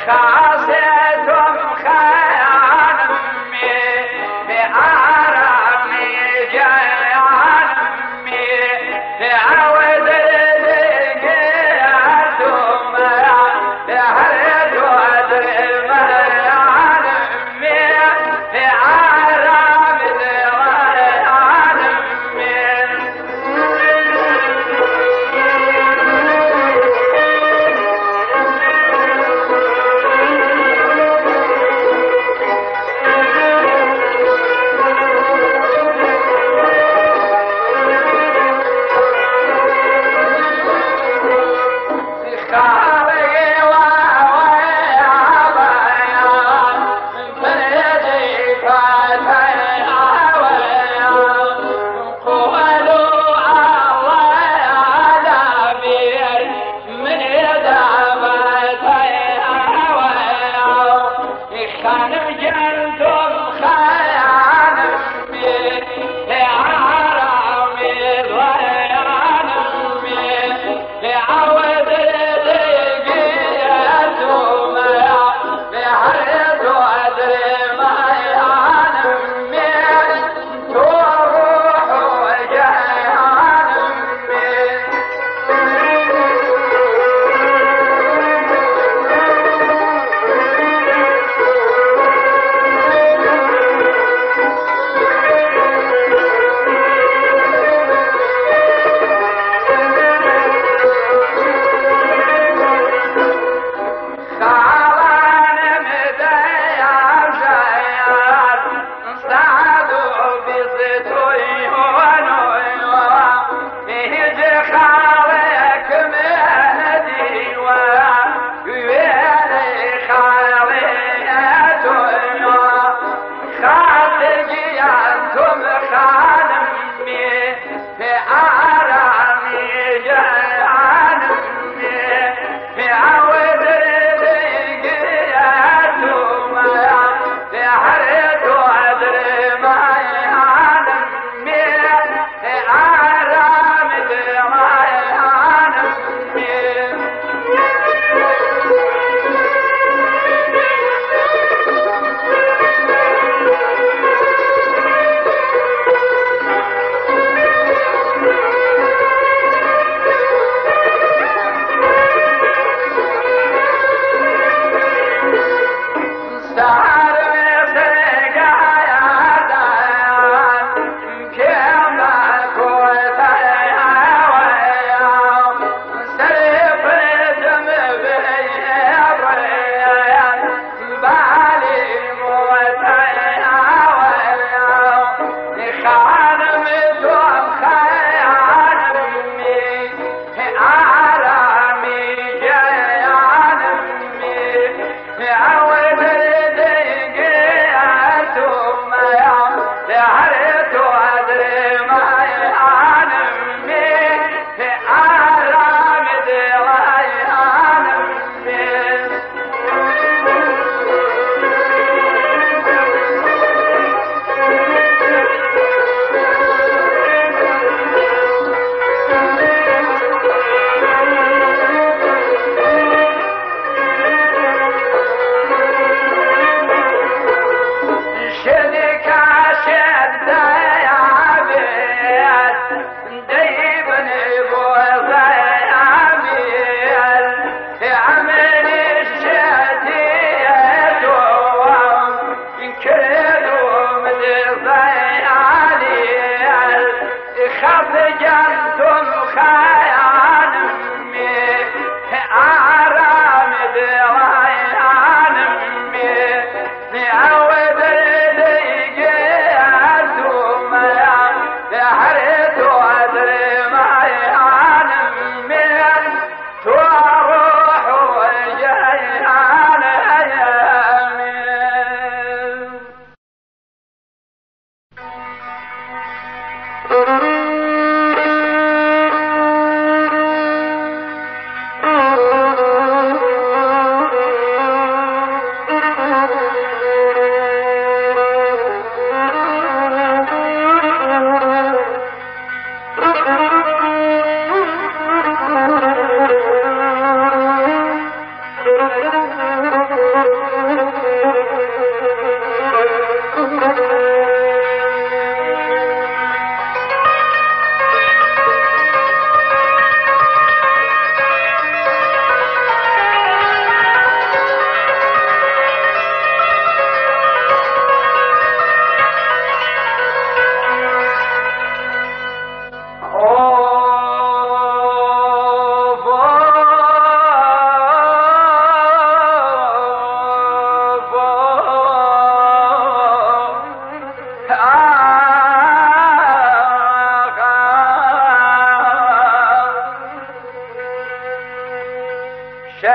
خاصتم خانمي بعرمي جانمي تعود الدقياتم هرد ودر المعلمي بعرم العالمي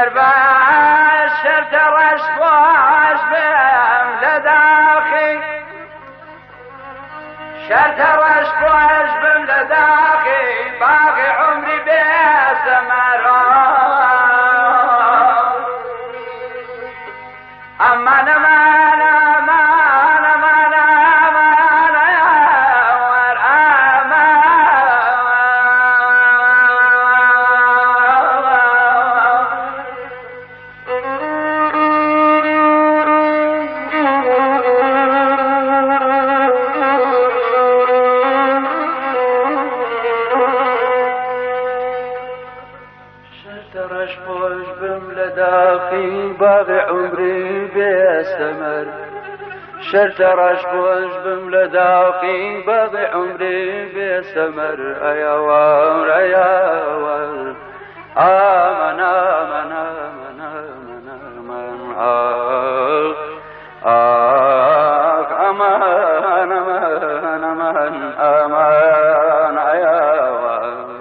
درباش شرت رش باش بهم لداخي شرت رش باش بهم لداخي باقي عمري بسمرة أمان أمان أمان أمان أمان يا ور أمان ترش خوش بم لداخي باغي عمري بيستمر شرت رش خوش بم لداخي باغي عمري بيستمر يا ور يا ور آمن آمن آمن آمن آمن آخ آخ أمان أمان أمان أمان يا ور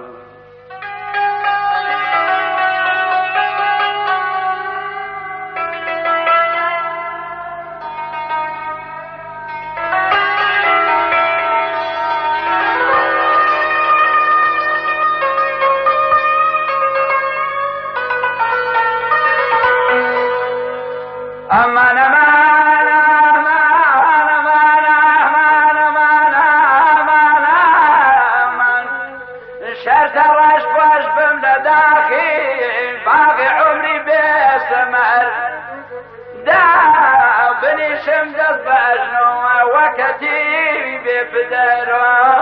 أمان أمان أمان أمان أمان أمان أمان أمان شرت رش باش بم لداخي باقي عمري بسمر دا بني شمدت بأجنو وكتيبي بفدرو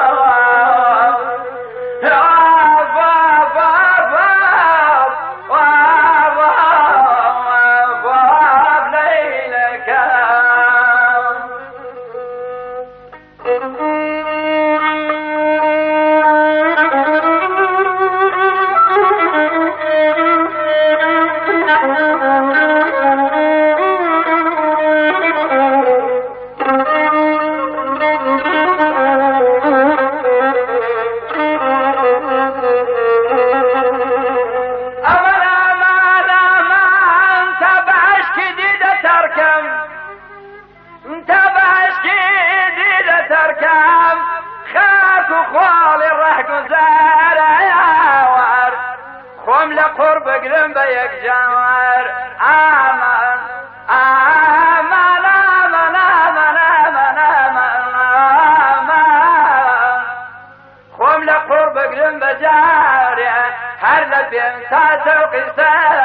تركب خاك وخالي راح جزار يا ور خم لقرب قلم بيك جوار آمن آمن آمن آمن آمن آمن آمن خم لقرب قلم بجار هر لبين تاسو قسار